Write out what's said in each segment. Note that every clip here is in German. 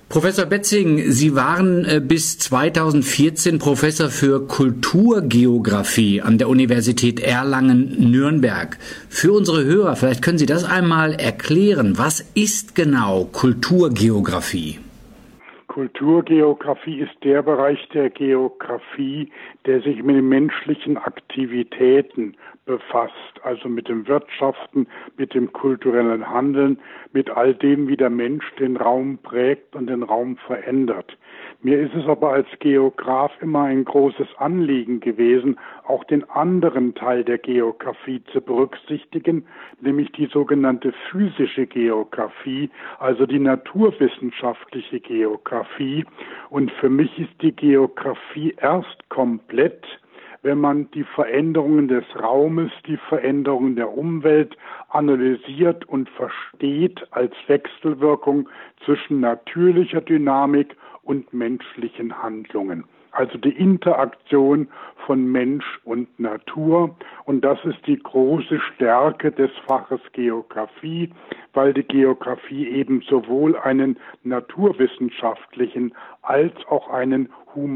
Professor Betzing, Sie waren bis 2014 Professor für Kulturgeografie an der Universität Erlangen-Nürnberg. Für unsere Hörer, vielleicht können Sie das einmal erklären. Was ist genau Kulturgeografie? Kulturgeografie ist der Bereich der Geografie, der sich mit den menschlichen Aktivitäten befasst, also mit dem Wirtschaften, mit dem kulturellen Handeln, mit all dem, wie der Mensch den Raum prägt und den Raum verändert. Mir ist es aber als Geograf immer ein großes Anliegen gewesen, auch den anderen Teil der Geografie zu berücksichtigen, nämlich die sogenannte physische Geografie, also die naturwissenschaftliche Geografie. Und für mich ist die Geografie erst komplett, wenn man die Veränderungen des Raumes, die Veränderungen der Umwelt analysiert und versteht als Wechselwirkung zwischen natürlicher Dynamik und menschlichen Handlungen. Also die Interaktion von Mensch und Natur. Und das ist die große Stärke des Faches Geografie, weil die Geografie eben sowohl einen naturwissenschaftlichen als auch einen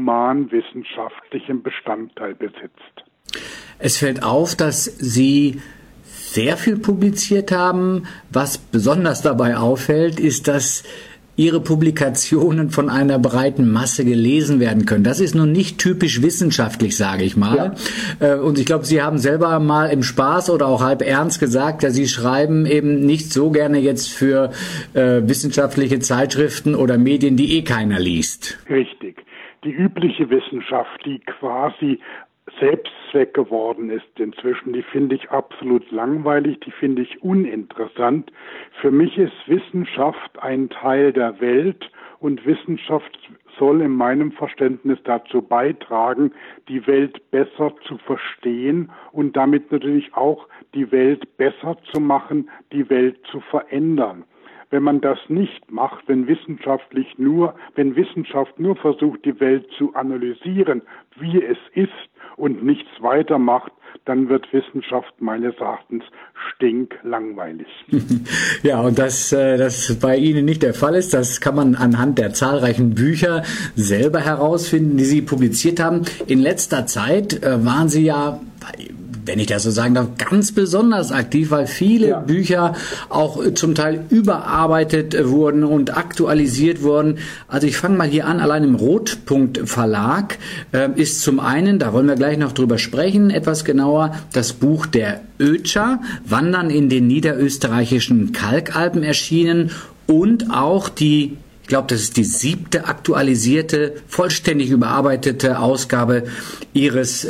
humanwissenschaftlichen Bestandteil besitzt. Es fällt auf, dass Sie sehr viel publiziert haben. Was besonders dabei auffällt, ist, dass Ihre Publikationen von einer breiten Masse gelesen werden können. Das ist nun nicht typisch wissenschaftlich, sage ich mal. Ja. Und ich glaube, Sie haben selber mal im Spaß oder auch halb ernst gesagt, dass Sie schreiben eben nicht so gerne jetzt für wissenschaftliche Zeitschriften oder Medien, die eh keiner liest. Richtig. Die übliche Wissenschaft, die quasi Selbstzweck geworden ist inzwischen, die finde ich absolut langweilig, die finde ich uninteressant. Für mich ist Wissenschaft ein Teil der Welt und Wissenschaft soll in meinem Verständnis dazu beitragen, die Welt besser zu verstehen und damit natürlich auch die Welt besser zu machen, die Welt zu verändern. Wenn man das nicht macht, wenn Wissenschaft nur versucht, die Welt zu analysieren, wie es ist und nichts weiter macht, dann wird Wissenschaft meines Erachtens stinklangweilig. Ja, und dass das bei Ihnen nicht der Fall ist, das kann man anhand der zahlreichen Bücher selber herausfinden, die Sie publiziert haben. In letzter Zeit waren Sie ja, wenn ich das so sagen darf, ganz besonders aktiv, weil viele Bücher auch zum Teil überarbeitet wurden und aktualisiert wurden. Also ich fange mal hier an, allein im Rotpunkt Verlag ist zum einen, da wollen wir gleich noch drüber sprechen, etwas genauer, das Buch der Ötscher, Wandern in den niederösterreichischen Kalkalpen erschienen und auch die, ich glaube, das ist die 7. aktualisierte, vollständig überarbeitete Ausgabe Ihres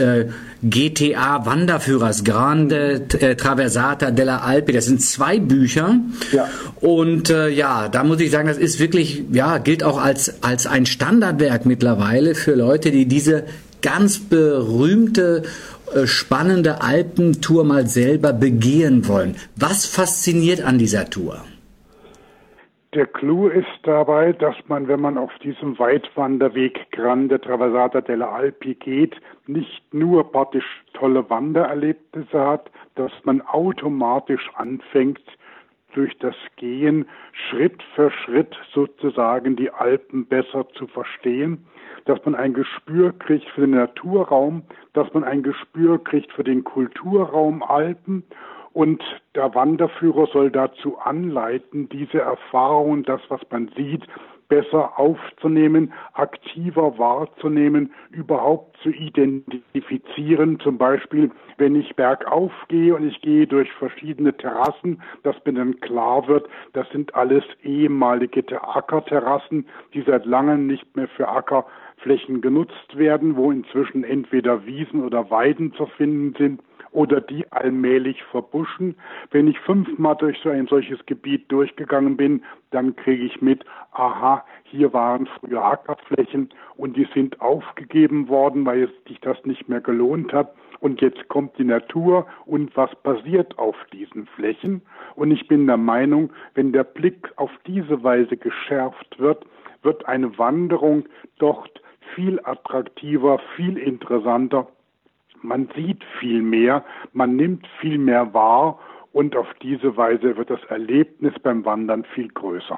GTA-Wanderführers, Grande Traversata della Alpi. Das sind 2 Bücher. Ja. Und da muss ich sagen, das ist wirklich, gilt auch als ein Standardwerk mittlerweile für Leute, die diese ganz berühmte, spannende Alpentour mal selber begehen wollen. Was fasziniert an dieser Tour? Der Clou ist dabei, dass man, wenn man auf diesem Weitwanderweg Grande Traversata della Alpi geht, nicht nur praktisch tolle Wandererlebnisse hat, dass man automatisch anfängt, durch das Gehen Schritt für Schritt sozusagen die Alpen besser zu verstehen, dass man ein Gespür kriegt für den Naturraum, dass man ein Gespür kriegt für den Kulturraum Alpen. Und der Wanderführer soll dazu anleiten, diese Erfahrung, das, was man sieht, besser aufzunehmen, aktiver wahrzunehmen, überhaupt zu identifizieren. Zum Beispiel, wenn ich bergauf gehe und ich gehe durch verschiedene Terrassen, dass mir dann klar wird, das sind alles ehemalige Ackerterrassen, die seit langem nicht mehr für Ackerflächen genutzt werden, wo inzwischen entweder Wiesen oder Weiden zu finden sind, oder die allmählich verbuschen. Wenn ich 5-mal durch so ein solches Gebiet durchgegangen bin, dann kriege ich mit, aha, hier waren früher Ackerflächen und die sind aufgegeben worden, weil sich das nicht mehr gelohnt hat. Und jetzt kommt die Natur und was passiert auf diesen Flächen? Und ich bin der Meinung, wenn der Blick auf diese Weise geschärft wird, wird eine Wanderung dort viel attraktiver, viel interessanter. Man sieht viel mehr, man nimmt viel mehr wahr und auf diese Weise wird das Erlebnis beim Wandern viel größer.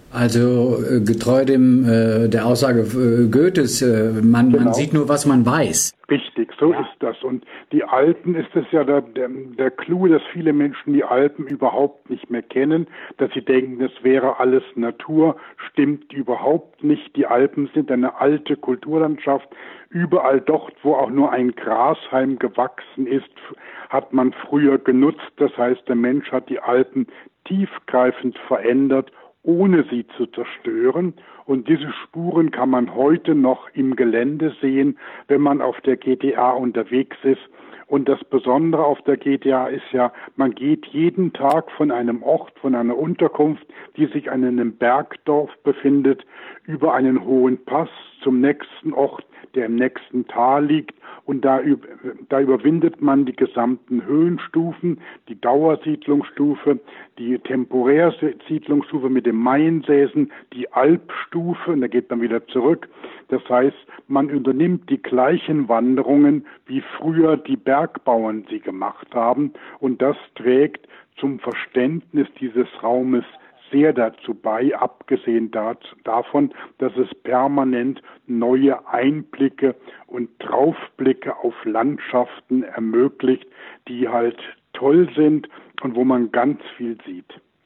Also getreu der Aussage Goethes, man sieht nur, was man weiß. Richtig, so ist das. Und die Alpen ist es ja der Clou, dass viele Menschen die Alpen überhaupt nicht mehr kennen, dass sie denken, das wäre alles Natur, stimmt überhaupt nicht. Die Alpen sind eine alte Kulturlandschaft. Überall dort, wo auch nur ein Grashalm gewachsen ist, hat man früher genutzt. Das heißt, der Mensch hat die Alpen tiefgreifend verändert, ohne sie zu zerstören. Und diese Spuren kann man heute noch im Gelände sehen, wenn man auf der GTA unterwegs ist. Und das Besondere auf der GTA ist ja, man geht jeden Tag von einem Ort, von einer Unterkunft, die sich an einem Bergdorf befindet, über einen hohen Pass zum nächsten Ort, der im nächsten Tal liegt. Und da überwindet man die gesamten Höhenstufen, die Dauersiedlungsstufe, die Temporärsiedlungsstufe mit dem Maiensäßen, die Alpstufe, und da geht man wieder zurück. Das heißt, man unternimmt die gleichen Wanderungen, wie früher die Bergbauern sie gemacht haben. Und das trägt zum Verständnis dieses Raumes sehr dazu bei, abgesehen davon, dass es permanent neue Einblicke und Draufblicke auf Landschaften ermöglicht, die halt toll sind und wo man ganz viel sieht.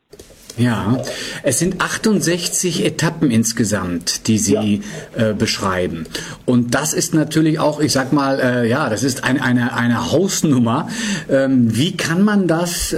Ja, es sind 68 Etappen insgesamt, die Sie beschreiben. Und das ist natürlich auch, ich sag mal, das ist eine Hausnummer. Wie kann man das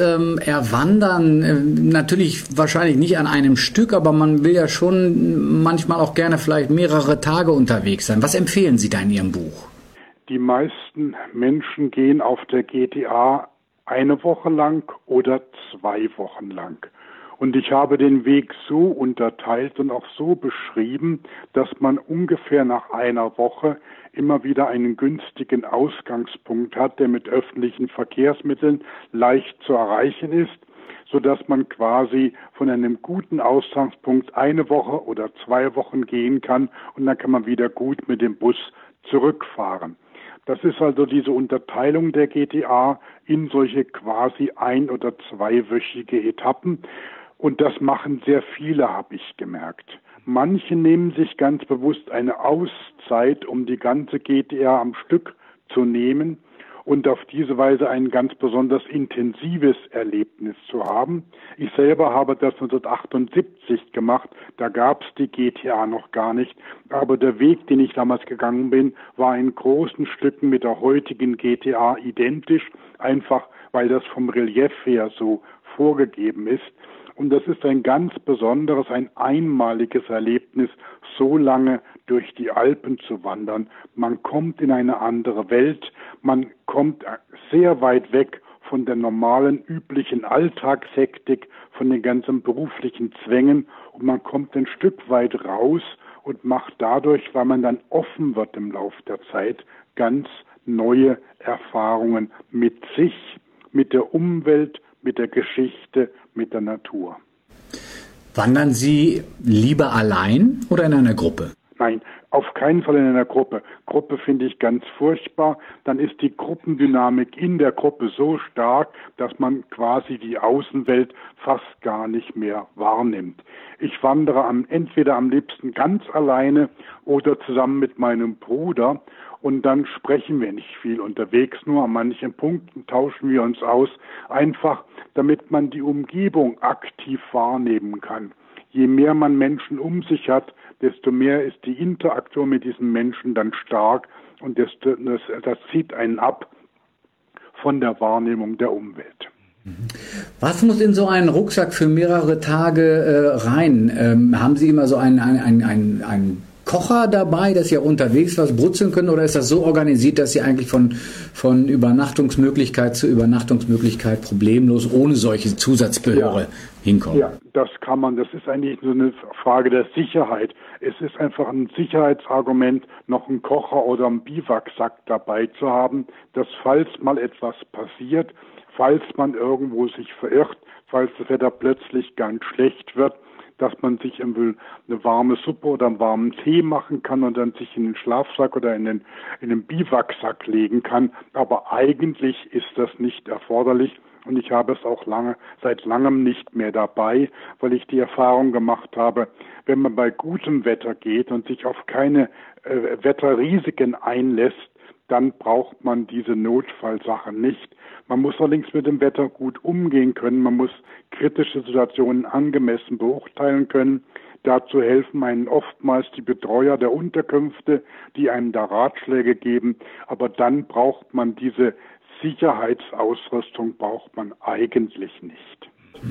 erwandern? Natürlich wahrscheinlich nicht an einem Stück, aber man will ja schon manchmal auch gerne vielleicht mehrere Tage unterwegs sein. Was empfehlen Sie da in Ihrem Buch? Die meisten Menschen gehen auf der GTA eine Woche lang oder 2 Wochen lang. Und ich habe den Weg so unterteilt und auch so beschrieben, dass man ungefähr nach einer Woche immer wieder einen günstigen Ausgangspunkt hat, der mit öffentlichen Verkehrsmitteln leicht zu erreichen ist, sodass man quasi von einem guten Ausgangspunkt 1 Woche oder 2 Wochen gehen kann und dann kann man wieder gut mit dem Bus zurückfahren. Das ist also diese Unterteilung der GTA in solche quasi 1- oder 2-wöchige Etappen. Und das machen sehr viele, habe ich gemerkt. Manche nehmen sich ganz bewusst eine Auszeit, um die ganze GTA am Stück zu nehmen und auf diese Weise ein ganz besonders intensives Erlebnis zu haben. Ich selber habe das 1978 gemacht, da gab es die GTA noch gar nicht, aber der Weg, den ich damals gegangen bin, war in großen Stücken mit der heutigen GTA identisch, einfach weil das vom Relief her so vorgegeben ist. Und das ist ein ganz besonderes, ein einmaliges Erlebnis, so lange durch die Alpen zu wandern. Man kommt in eine andere Welt, man kommt sehr weit weg von der normalen, üblichen Alltagshektik, von den ganzen beruflichen Zwängen und man kommt ein Stück weit raus und macht dadurch, weil man dann offen wird im Lauf der Zeit, ganz neue Erfahrungen mit sich, mit der Umwelt, mit der Geschichte, mit der Natur. Wandern Sie lieber allein oder in einer Gruppe? Nein, auf keinen Fall in einer Gruppe. Gruppe finde ich ganz furchtbar. Dann ist die Gruppendynamik in der Gruppe so stark, dass man quasi die Außenwelt fast gar nicht mehr wahrnimmt. Ich wandere entweder am liebsten ganz alleine oder zusammen mit meinem Bruder. Und dann sprechen wir nicht viel unterwegs, nur an manchen Punkten tauschen wir uns aus, einfach damit man die Umgebung aktiv wahrnehmen kann. Je mehr man Menschen um sich hat, desto mehr ist die Interaktion mit diesen Menschen dann stark und das zieht einen ab von der Wahrnehmung der Umwelt. Was muss in so einen Rucksack für mehrere Tage rein? Haben Sie immer so einen Kocher dabei, dass Sie auch unterwegs was brutzeln können, oder ist das so organisiert, dass Sie eigentlich von Übernachtungsmöglichkeit zu Übernachtungsmöglichkeit problemlos ohne solche Zusatzbehöre hinkommen? Ja, das kann man. Das ist eigentlich so eine Frage der Sicherheit. Es ist einfach ein Sicherheitsargument, noch einen Kocher oder einen Biwaksack dabei zu haben, dass falls mal etwas passiert, falls man irgendwo sich verirrt, falls das Wetter plötzlich ganz schlecht wird, dass man sich eine warme Suppe oder einen warmen Tee machen kann und dann sich in den Schlafsack oder in den Biwaksack legen kann. Aber eigentlich ist das nicht erforderlich. und ich habe es auch seit langem nicht mehr dabei, weil ich die Erfahrung gemacht habe, wenn man bei gutem Wetter geht und sich auf keine Wetterrisiken einlässt, dann braucht man diese Notfallsache nicht. Man muss allerdings mit dem Wetter gut umgehen können. Man muss kritische Situationen angemessen beurteilen können. Dazu helfen einem oftmals die Betreuer der Unterkünfte, die einem da Ratschläge geben. Aber dann braucht man diese Sicherheitsausrüstung eigentlich nicht.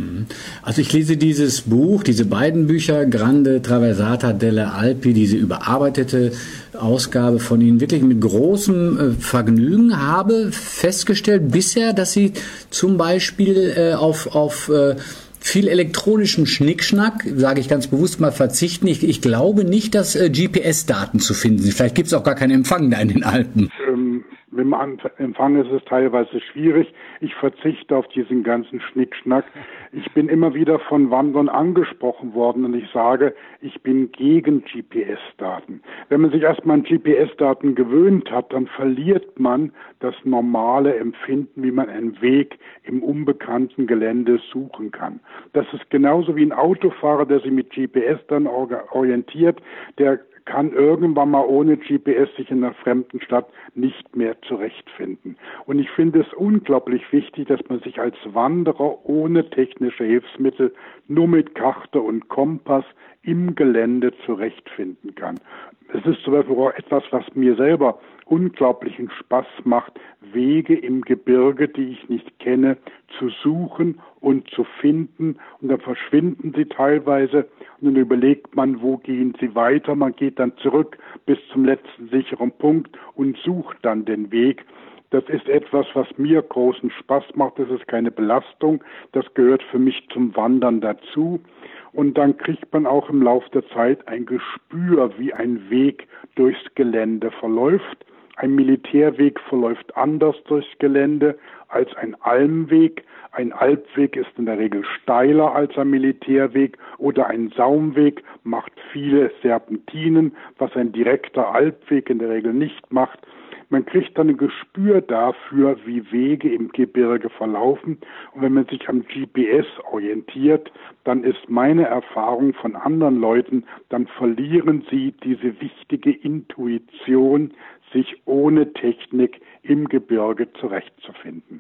Also ich lese dieses Buch, diese beiden Bücher, Grande Traversata delle Alpi, diese überarbeitete Ausgabe von Ihnen, wirklich mit großem Vergnügen, habe festgestellt bisher, dass Sie zum Beispiel auf viel elektronischen Schnickschnack, sage ich ganz bewusst mal, verzichten. Ich glaube nicht, dass GPS-Daten zu finden sind. Vielleicht gibt es auch gar keinen Empfang da in den Alpen. Mit dem Empfang ist es teilweise schwierig. Ich verzichte auf diesen ganzen Schnickschnack. Ich bin immer wieder von Wanderern angesprochen worden und ich sage, ich bin gegen GPS-Daten. Wenn man sich erstmal an GPS-Daten gewöhnt hat, dann verliert man das normale Empfinden, wie man einen Weg im unbekannten Gelände suchen kann. Das ist genauso wie ein Autofahrer, der sich mit GPS dann orientiert, der kann irgendwann mal ohne GPS sich in einer fremden Stadt nicht mehr zurechtfinden. Und ich finde es unglaublich wichtig, dass man sich als Wanderer ohne technische Hilfsmittel nur mit Karte und Kompass im Gelände zurechtfinden kann. Es ist zum Beispiel auch etwas, was mir selber unglaublichen Spaß macht, Wege im Gebirge, die ich nicht kenne, zu suchen und zu finden. Und dann verschwinden sie teilweise und dann überlegt man, wo gehen sie weiter. Man geht dann zurück bis zum letzten sicheren Punkt und sucht dann den Weg. Das ist etwas, was mir großen Spaß macht. Das ist keine Belastung. Das gehört für mich zum Wandern dazu. Und dann kriegt man auch im Laufe der Zeit ein Gespür, wie ein Weg durchs Gelände verläuft. Ein Militärweg verläuft anders durchs Gelände als ein Almweg. Ein Alpweg ist in der Regel steiler als ein Militärweg oder ein Saumweg macht viele Serpentinen, was ein direkter Alpweg in der Regel nicht macht. Man kriegt dann ein Gespür dafür, wie Wege im Gebirge verlaufen. Und wenn man sich am GPS orientiert, dann ist meine Erfahrung von anderen Leuten, dann verlieren sie diese wichtige Intuition, sich ohne Technik im Gebirge zurechtzufinden.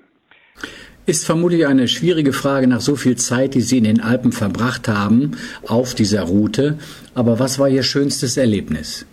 Ist vermutlich eine schwierige Frage nach so viel Zeit, die Sie in den Alpen verbracht haben, auf dieser Route. Aber was war Ihr schönstes Erlebnis?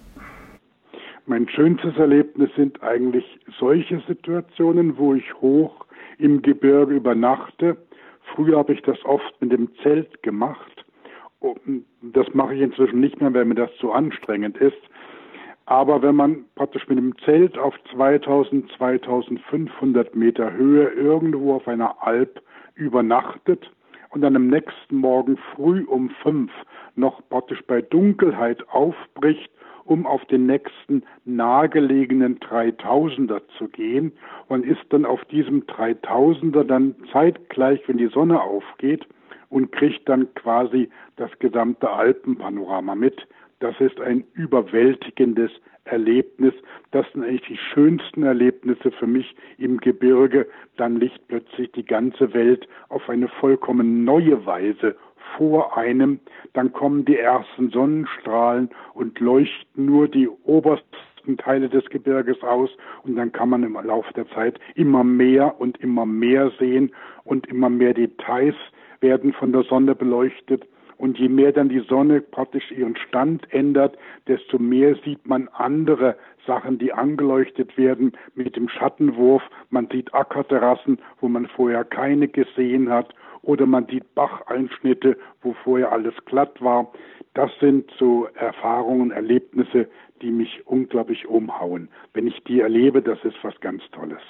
Mein schönstes Erlebnis sind eigentlich solche Situationen, wo ich hoch im Gebirge übernachte. Früher habe ich das oft mit dem Zelt gemacht. Das mache ich inzwischen nicht mehr, weil mir das zu anstrengend ist. Aber wenn man praktisch mit dem Zelt auf 2000, 2500 Meter Höhe irgendwo auf einer Alp übernachtet und dann am nächsten Morgen früh um 5 noch praktisch bei Dunkelheit aufbricht, um auf den nächsten nahegelegenen 3000er zu gehen und ist dann auf diesem 3000er dann zeitgleich, wenn die Sonne aufgeht und kriegt dann quasi das gesamte Alpenpanorama mit. Das ist ein überwältigendes Erlebnis. Das sind eigentlich die schönsten Erlebnisse für mich im Gebirge. Dann liegt plötzlich die ganze Welt auf eine vollkommen neue Weise vor einem. Dann kommen die ersten Sonnenstrahlen und leuchten nur die obersten Teile des Gebirges aus. Und dann kann man im Laufe der Zeit immer mehr und immer mehr sehen und immer mehr Details werden von der Sonne beleuchtet. Und je mehr dann die Sonne praktisch ihren Stand ändert, desto mehr sieht man andere Sachen, die angeleuchtet werden mit dem Schattenwurf. Man sieht Ackerterrassen, wo man vorher keine gesehen hat. Oder man sieht Bacheinschnitte, wo vorher alles glatt war. Das sind so Erfahrungen, Erlebnisse, die mich unglaublich umhauen. Wenn ich die erlebe, das ist was ganz Tolles.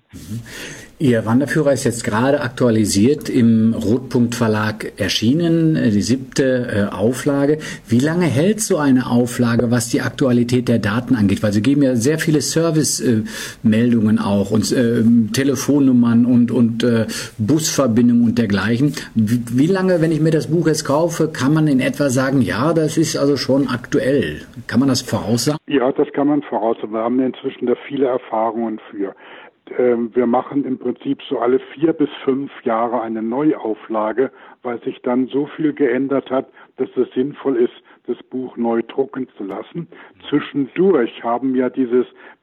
Ihr Wanderführer ist jetzt gerade aktualisiert im Rotpunkt Verlag erschienen, die 7. Auflage. Wie lange hält so eine Auflage, was die Aktualität der Daten angeht? Weil Sie geben ja sehr viele Service-Meldungen auch und Telefonnummern und Busverbindungen und dergleichen. Wie lange, wenn ich mir das Buch jetzt kaufe, kann man in etwa sagen, ja, das ist also schon aktuell? Kann man das voraussagen? Ja, das kann man voraussagen. Wir haben inzwischen da viele Erfahrungen für. Wir machen im Prinzip so alle 4 bis 5 Jahre eine Neuauflage, weil sich dann so viel geändert hat, dass es sinnvoll ist, das Buch neu drucken zu lassen. Zwischendurch haben wir dieses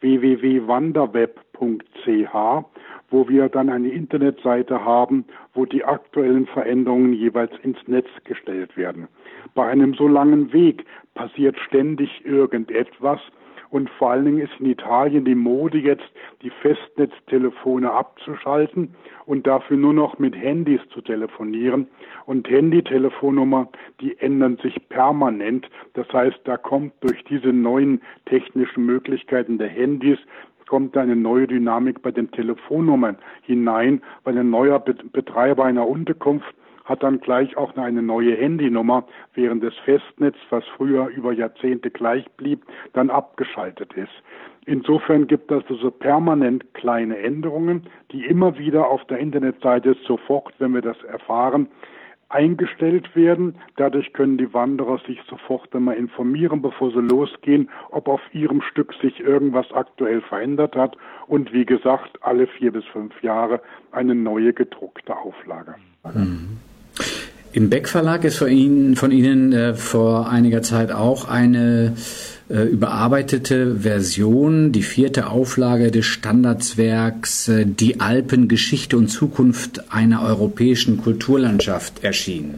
www.wanderweb.ch, wo wir dann eine Internetseite haben, wo die aktuellen Veränderungen jeweils ins Netz gestellt werden. Bei einem so langen Weg passiert ständig irgendetwas. Und vor allen Dingen ist in Italien die Mode jetzt, die Festnetztelefone abzuschalten und dafür nur noch mit Handys zu telefonieren. Und Handytelefonnummer, die ändern sich permanent. Das heißt, da kommt durch diese neuen technischen Möglichkeiten der Handys kommt eine neue Dynamik bei den Telefonnummern hinein, weil ein neuer Betreiber einer Unterkunft hat dann gleich auch eine neue Handynummer, während das Festnetz, was früher über Jahrzehnte gleich blieb, dann abgeschaltet ist. Insofern gibt es also permanent kleine Änderungen, die immer wieder auf der Internetseite sofort, wenn wir das erfahren, eingestellt werden. Dadurch können die Wanderer sich sofort einmal informieren, bevor sie losgehen, ob auf ihrem Stück sich irgendwas aktuell verändert hat. Und wie gesagt, alle 4 bis 5 Jahre eine neue gedruckte Auflage. Mhm. Im Beck Verlag ist von Ihnen vor einiger Zeit auch eine überarbeitete Version, die 4. Auflage des Standardswerks Die Alpen, Geschichte und Zukunft einer europäischen Kulturlandschaft erschienen.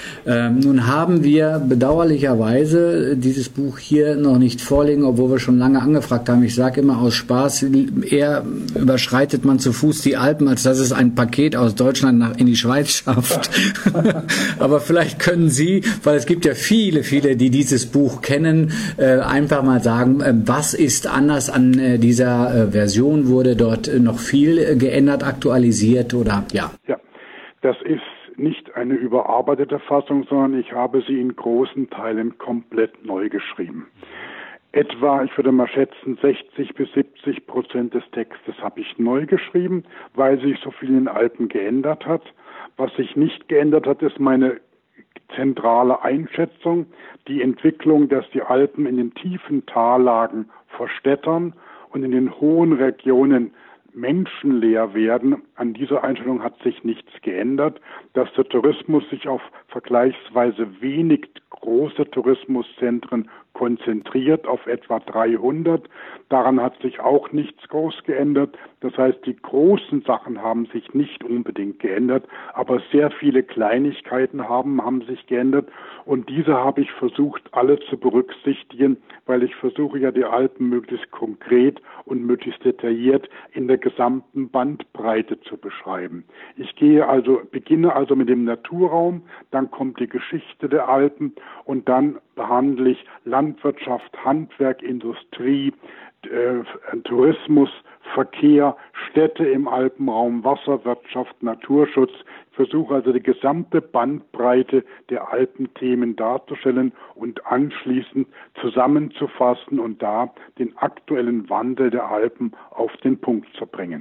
Nun haben wir bedauerlicherweise dieses Buch hier noch nicht vorliegen, obwohl wir schon lange angefragt haben. Ich sage immer aus Spaß, eher überschreitet man zu Fuß die Alpen, als dass es ein Paket aus Deutschland in die Schweiz schafft. Aber vielleicht können Sie, weil es gibt ja viele, die dieses Buch kennen, einfach mal sagen, was ist anders an dieser Version? Wurde dort noch viel geändert, aktualisiert oder ja? Ja, das ist nicht eine überarbeitete Fassung, sondern ich habe sie in großen Teilen komplett neu geschrieben. Etwa, ich würde mal schätzen, 60-70% des Textes habe ich neu geschrieben, weil sich so viel in den Alpen geändert hat. Was sich nicht geändert hat, ist meine zentrale Einschätzung, die Entwicklung, dass die Alpen in den tiefen Tallagen verstädtern und in den hohen Regionen menschenleer werden. An dieser Einstellung hat sich nichts geändert. Dass der Tourismus sich auf vergleichsweise wenig große Tourismuszentren konzentriert, auf etwa 300. Daran hat sich auch nichts groß geändert. Das heißt, die großen Sachen haben sich nicht unbedingt geändert, aber sehr viele Kleinigkeiten haben sich geändert. Und diese habe ich versucht, alle zu berücksichtigen, weil ich versuche ja die Alpen möglichst konkret und möglichst detailliert in der gesamten Bandbreite zu beschreiben. Ich beginne also mit dem Naturraum, dann kommt die Geschichte der Alpen und dann behandle ich Landwirtschaft, Handwerk, Industrie, Tourismus, Verkehr, Städte im Alpenraum, Wasserwirtschaft, Naturschutz. Ich versuche also die gesamte Bandbreite der Alpenthemen darzustellen und anschließend zusammenzufassen und da den aktuellen Wandel der Alpen auf den Punkt zu bringen.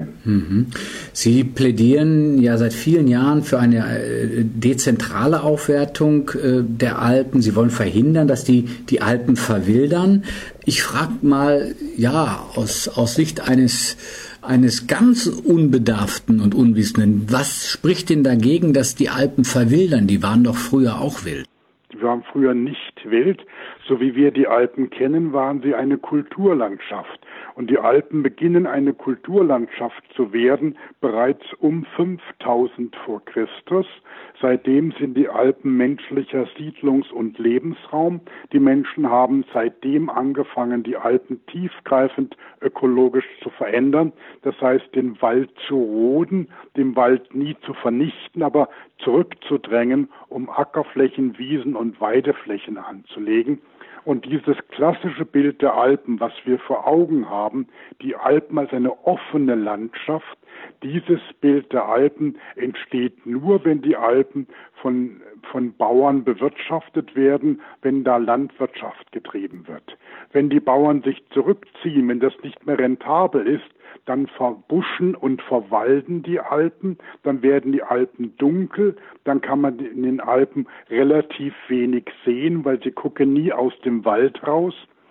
Sie plädieren ja seit vielen Jahren für eine dezentrale Aufwertung der Alpen. Sie wollen verhindern, dass die Alpen verwildern. Ich frage mal, ja, aus Sicht eines ganz Unbedarften und Unwissenden, was spricht denn dagegen, dass die Alpen verwildern? Die waren doch früher auch wild. Die waren früher nicht wild. So wie wir die Alpen kennen, waren sie eine Kulturlandschaft. Und die Alpen beginnen eine Kulturlandschaft zu werden bereits um 5000 vor Christus. Seitdem sind die Alpen menschlicher Siedlungs- und Lebensraum. Die Menschen haben seitdem angefangen, die Alpen tiefgreifend ökologisch zu verändern. Das heißt, den Wald zu roden, den Wald nie zu vernichten, aber zurückzudrängen, um Ackerflächen, Wiesen und Weideflächen anzulegen. Und dieses klassische Bild der Alpen, was wir vor Augen haben, die Alpen als eine offene Landschaft, dieses Bild der Alpen entsteht nur, wenn die Alpen von Bauern bewirtschaftet werden, wenn da Landwirtschaft getrieben wird. Wenn die Bauern sich zurückziehen, wenn das nicht mehr rentabel ist, dann verbuschen und verwalden die Alpen, dann werden die Alpen dunkel, dann kann man in den Alpen relativ wenig sehen, weil sie gucken nie aus dem Wald raus.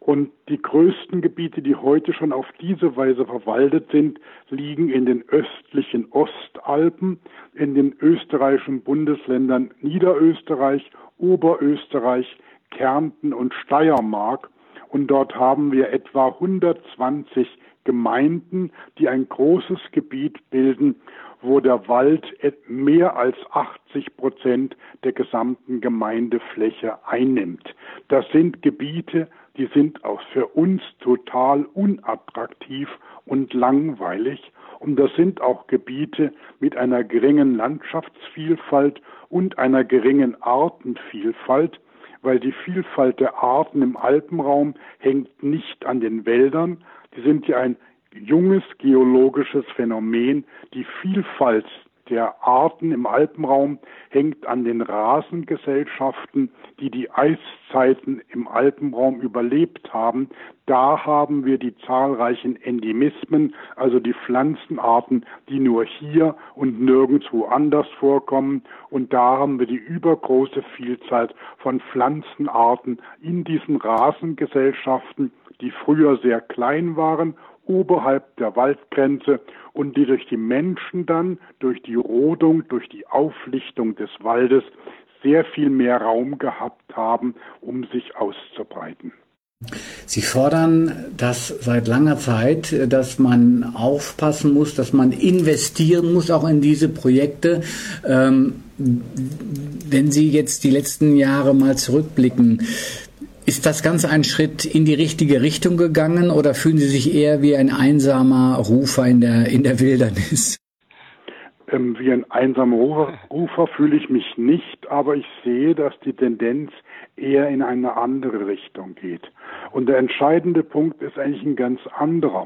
Und die größten Gebiete, die heute schon auf diese Weise verwaldet sind, liegen in den östlichen Ostalpen, in den österreichischen Bundesländern Niederösterreich, Oberösterreich, Kärnten und Steiermark. Und dort haben wir etwa 120 Gemeinden, die ein großes Gebiet bilden, wo der Wald mehr als 80% der gesamten Gemeindefläche einnimmt. Das sind Gebiete, die sind auch für uns total unattraktiv und langweilig. Und das sind auch Gebiete mit einer geringen Landschaftsvielfalt und einer geringen Artenvielfalt, weil die Vielfalt der Arten im Alpenraum hängt nicht an den Wäldern. Die sind ja ein junges geologisches Phänomen. Die Vielfalt der Arten im Alpenraum hängt an den Rasengesellschaften, die die Eiszeiten im Alpenraum überlebt haben. Da haben wir die zahlreichen Endemismen, also die Pflanzenarten, die nur hier und nirgendwo anders vorkommen. Und da haben wir die übergroße Vielzahl von Pflanzenarten in diesen Rasengesellschaften, die früher sehr klein waren, oberhalb der Waldgrenze und die durch die Menschen dann, durch die Rodung, durch die Auflichtung des Waldes sehr viel mehr Raum gehabt haben, um sich auszubreiten. Sie fordern das seit langer Zeit, dass man aufpassen muss, dass man investieren muss, auch in diese Projekte. Wenn Sie jetzt die letzten Jahre mal zurückblicken, ist das Ganze ein Schritt in die richtige Richtung gegangen oder fühlen Sie sich eher wie ein einsamer Rufer in der Wildernis? Wie ein einsamer Rufer fühle ich mich nicht, aber ich sehe, dass die Tendenz eher in eine andere Richtung geht. Und der entscheidende Punkt ist eigentlich ein ganz anderer.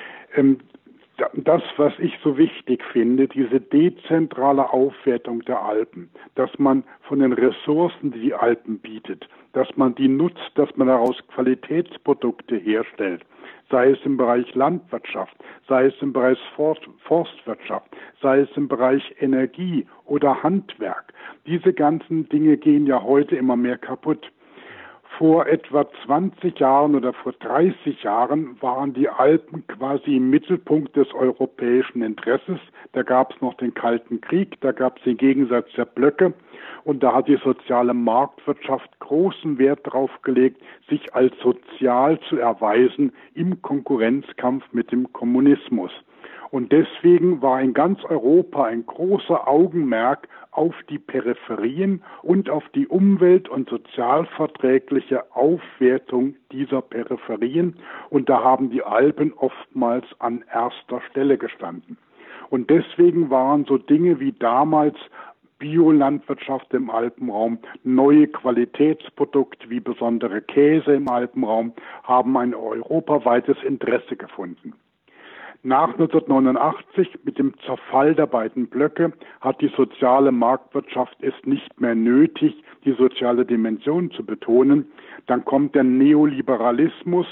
Das, was ich so wichtig finde, diese dezentrale Aufwertung der Alpen, dass man von den Ressourcen, die die Alpen bietet, dass man die nutzt, dass man daraus Qualitätsprodukte herstellt, sei es im Bereich Landwirtschaft, sei es im Bereich Forstwirtschaft, sei es im Bereich Energie oder Handwerk. Diese ganzen Dinge gehen ja heute immer mehr kaputt. Vor etwa 20 Jahren oder vor 30 Jahren waren die Alpen quasi im Mittelpunkt des europäischen Interesses. Da gab es noch den Kalten Krieg, da gab es den Gegensatz der Blöcke und da hat die soziale Marktwirtschaft großen Wert darauf gelegt, sich als sozial zu erweisen im Konkurrenzkampf mit dem Kommunismus. Und deswegen war in ganz Europa ein großer Augenmerk auf die Peripherien und auf die umwelt- und sozialverträgliche Aufwertung dieser Peripherien. Und da haben die Alpen oftmals an erster Stelle gestanden. Und deswegen waren so Dinge wie damals Biolandwirtschaft im Alpenraum, neue Qualitätsprodukte wie besondere Käse im Alpenraum haben ein europaweites Interesse gefunden. Nach 1989, mit dem Zerfall der beiden Blöcke, hat die soziale Marktwirtschaft es nicht mehr nötig, die soziale Dimension zu betonen. Dann kommt der Neoliberalismus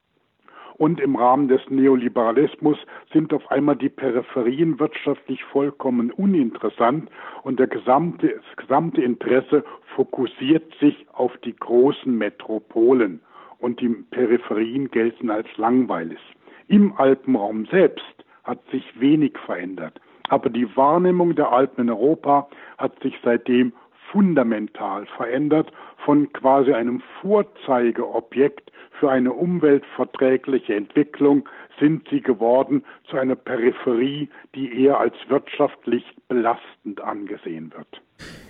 und im Rahmen des Neoliberalismus sind auf einmal die Peripherien wirtschaftlich vollkommen uninteressant und das gesamte Interesse fokussiert sich auf die großen Metropolen und die Peripherien gelten als langweilig. Im Alpenraum selbst hat sich wenig verändert, aber die Wahrnehmung der Alpen in Europa hat sich seitdem fundamental verändert. Von quasi einem Vorzeigeobjekt für eine umweltverträgliche Entwicklung sind sie geworden zu einer Peripherie, die eher als wirtschaftlich belastend angesehen wird.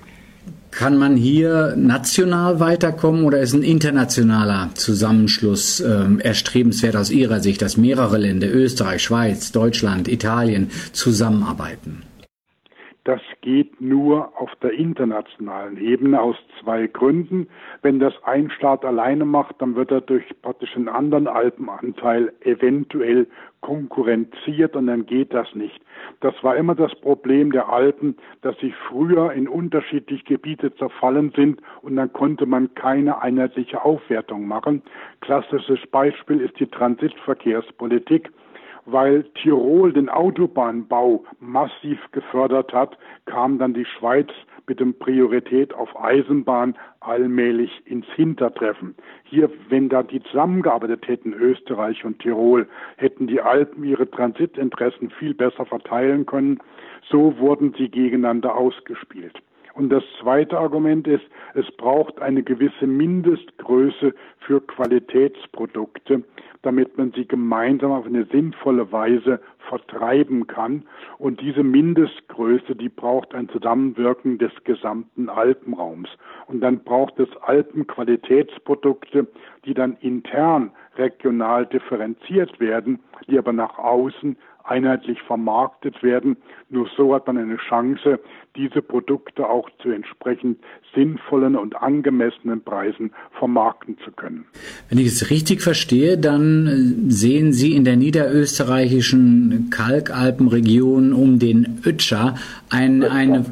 Kann man hier national weiterkommen oder ist ein internationaler Zusammenschluss erstrebenswert aus Ihrer Sicht, dass mehrere Länder, Österreich, Schweiz, Deutschland, Italien, zusammenarbeiten? Das geht nur auf der internationalen Ebene aus zwei Gründen. Wenn das ein Staat alleine macht, dann wird er durch praktisch einen anderen Alpenanteil eventuell konkurrenziert und dann geht das nicht. Das war immer das Problem der Alpen, dass sie früher in unterschiedliche Gebiete zerfallen sind und dann konnte man keine einheitliche Aufwertung machen. Klassisches Beispiel ist die Transitverkehrspolitik. Weil Tirol den Autobahnbau massiv gefördert hat, kam dann die Schweiz mit der Priorität auf Eisenbahn allmählich ins Hintertreffen. Hier, wenn da die zusammengearbeitet hätten, Österreich und Tirol, hätten die Alpen ihre Transitinteressen viel besser verteilen können. So wurden sie gegeneinander ausgespielt. Und das zweite Argument ist, es braucht eine gewisse Mindestgröße für Qualitätsprodukte, damit man sie gemeinsam auf eine sinnvolle Weise vertreiben kann. Und diese Mindestgröße, die braucht ein Zusammenwirken des gesamten Alpenraums. Und dann braucht es Alpenqualitätsprodukte, die dann intern regional differenziert werden, die aber nach außen einheitlich vermarktet werden. Nur so hat man eine Chance, diese Produkte auch zu entsprechend sinnvollen und angemessenen Preisen vermarkten zu können. Wenn ich es richtig verstehe, dann sehen Sie in der niederösterreichischen Kalkalpenregion um den Ötscher eine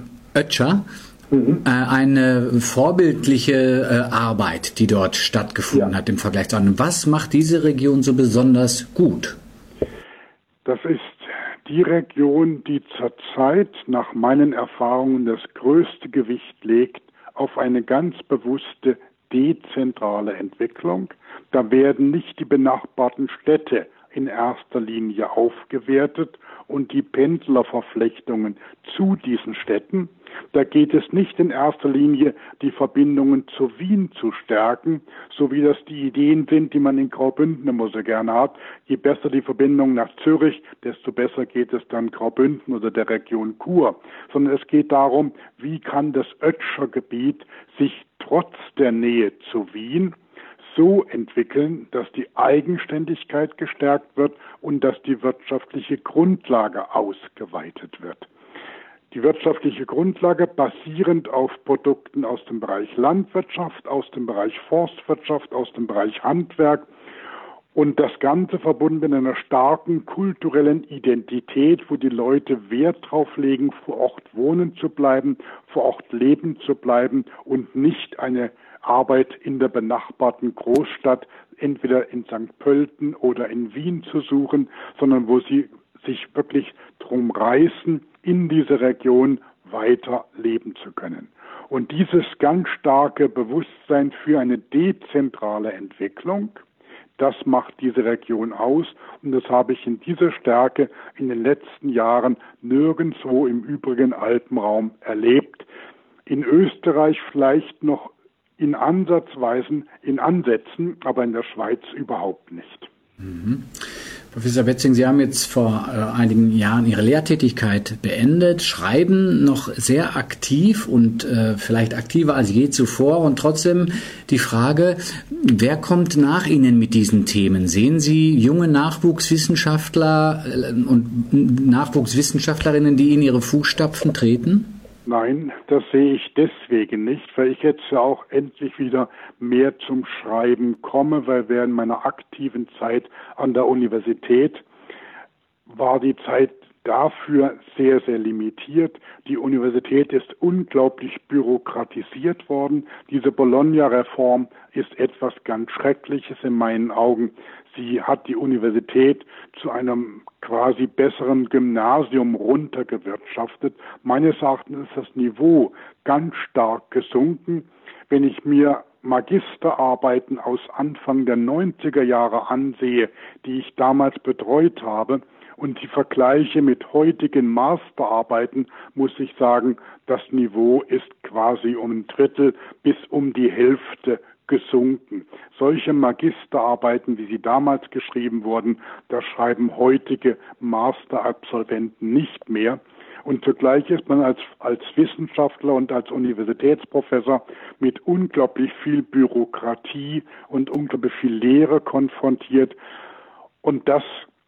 vorbildliche Arbeit, die dort stattgefunden hat im Vergleich zu anderen. Was macht diese Region so besonders gut? Das ist die Region, die zurzeit nach meinen Erfahrungen das größte Gewicht legt auf eine ganz bewusste dezentrale Entwicklung. Da werden nicht die benachbarten Städte in erster Linie aufgewertet und die Pendlerverflechtungen zu diesen Städten. Da geht es nicht in erster Linie, die Verbindungen zu Wien zu stärken, so wie das die Ideen sind, die man in Graubünden immer so gerne hat. Je besser die Verbindung nach Zürich, desto besser geht es dann Graubünden oder der Region Chur. Sondern es geht darum, wie kann das Ötscher Gebiet sich trotz der Nähe zu Wien so entwickeln, dass die Eigenständigkeit gestärkt wird und dass die wirtschaftliche Grundlage ausgeweitet wird. Die wirtschaftliche Grundlage basierend auf Produkten aus dem Bereich Landwirtschaft, aus dem Bereich Forstwirtschaft, aus dem Bereich Handwerk und das Ganze verbunden mit einer starken kulturellen Identität, wo die Leute Wert drauf legen, vor Ort wohnen zu bleiben, vor Ort leben zu bleiben und nicht eine Arbeit in der benachbarten Großstadt, entweder in St. Pölten oder in Wien zu suchen, sondern wo sie sich wirklich drum reißen, in dieser Region weiter leben zu können. Und dieses ganz starke Bewusstsein für eine dezentrale Entwicklung, das macht diese Region aus und das habe ich in dieser Stärke in den letzten Jahren nirgendwo im übrigen Alpenraum erlebt. In Österreich vielleicht noch in Ansätzen, aber in der Schweiz überhaupt nicht. Mhm. Professor Betzing, Sie haben jetzt vor einigen Jahren Ihre Lehrtätigkeit beendet, schreiben noch sehr aktiv und vielleicht aktiver als je zuvor. Und trotzdem die Frage, wer kommt nach Ihnen mit diesen Themen? Sehen Sie junge Nachwuchswissenschaftler und Nachwuchswissenschaftlerinnen, die in Ihre Fußstapfen treten? Nein, das sehe ich deswegen nicht, weil ich jetzt ja auch endlich wieder mehr zum Schreiben komme, weil während meiner aktiven Zeit an der Universität war die Zeit dafür sehr, sehr limitiert. Die Universität ist unglaublich bürokratisiert worden. Diese Bologna-Reform ist etwas ganz Schreckliches in meinen Augen. Sie hat die Universität zu einem quasi besseren Gymnasium runtergewirtschaftet. Meines Erachtens ist das Niveau ganz stark gesunken. Wenn ich mir Magisterarbeiten aus Anfang der 90er Jahre ansehe, die ich damals betreut habe, und die Vergleiche mit heutigen Masterarbeiten, muss ich sagen, das Niveau ist quasi um ein Drittel bis um die Hälfte gesunken. Solche Magisterarbeiten, wie sie damals geschrieben wurden, das schreiben heutige Masterabsolventen nicht mehr. Und zugleich ist man als Wissenschaftler und als Universitätsprofessor mit unglaublich viel Bürokratie und unglaublich viel Lehre konfrontiert. Und das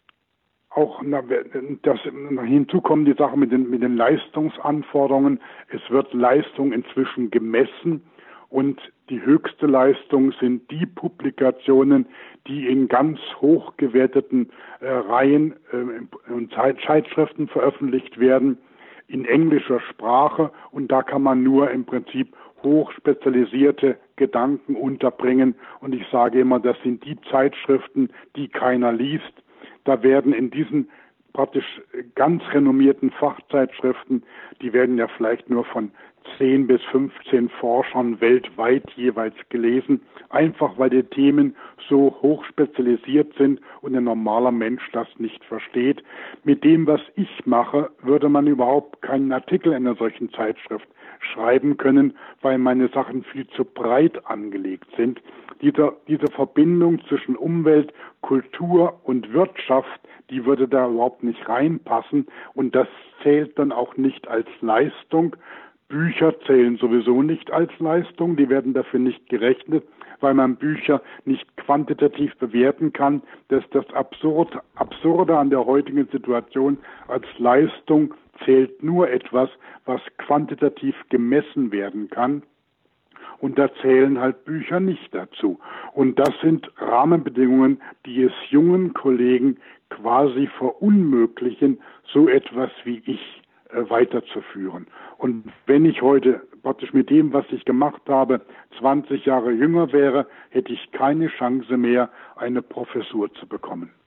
hinzu kommen die Sachen mit den Leistungsanforderungen. Es wird Leistung inzwischen gemessen und die höchste Leistung sind die Publikationen, die in ganz hoch gewerteten Reihen und Zeitschriften veröffentlicht werden in englischer Sprache und da kann man nur im Prinzip hochspezialisierte Gedanken unterbringen und ich sage immer, das sind die Zeitschriften, die keiner liest. Da werden in diesen praktisch ganz renommierten Fachzeitschriften, die werden ja vielleicht nur von 10 bis 15 Forschern weltweit jeweils gelesen, einfach weil die Themen so hoch spezialisiert sind und ein normaler Mensch das nicht versteht. Mit dem, was ich mache, würde man überhaupt keinen Artikel in einer solchen Zeitschrift schreiben können, weil meine Sachen viel zu breit angelegt sind. Diese Verbindung zwischen Umwelt, Kultur und Wirtschaft, die würde da überhaupt nicht reinpassen und das zählt dann auch nicht als Leistung. Bücher zählen sowieso nicht als Leistung, die werden dafür nicht gerechnet, weil man Bücher nicht quantitativ bewerten kann. Das ist das Absurde an der heutigen Situation. Als Leistung zählt nur etwas, was quantitativ gemessen werden kann. Und da zählen halt Bücher nicht dazu. Und das sind Rahmenbedingungen, die es jungen Kollegen quasi verunmöglichen, so etwas wie ich weiterzuführen. Und wenn ich heute praktisch mit dem, was ich gemacht habe, 20 Jahre jünger wäre, hätte ich keine Chance mehr, eine Professur zu bekommen.